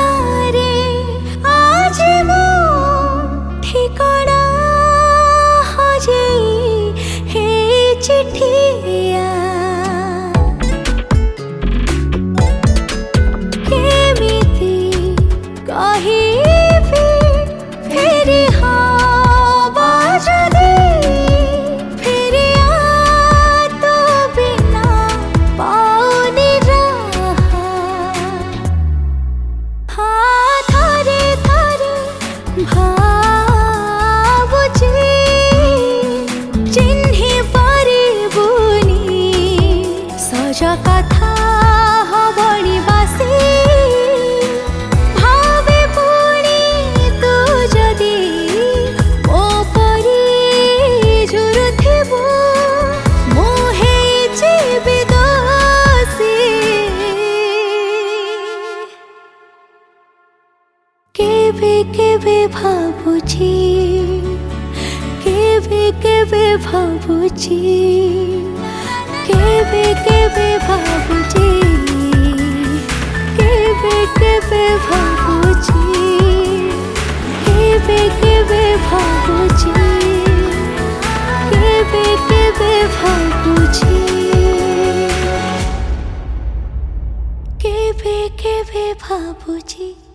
रे आज मो ठिकाना हजे हे चिठिया केमिति कहिबी फेरि हवा जदि फेरि तो बिना पाउनी रहा हाँ थारे थारे भावुची चिन्हि पारिबुनी सजा कथा हबणी बासी भावे पुणी तू जदि मो परी झुरुथिबु मो हेछि विदोषी केबे केबे भाबुची केबे केबे भाबुची केबे केबे भाबुची केबे केबे भाबुची केबे केबे भाबुची केबे केबे भाबुची केबे केबे भाबुची।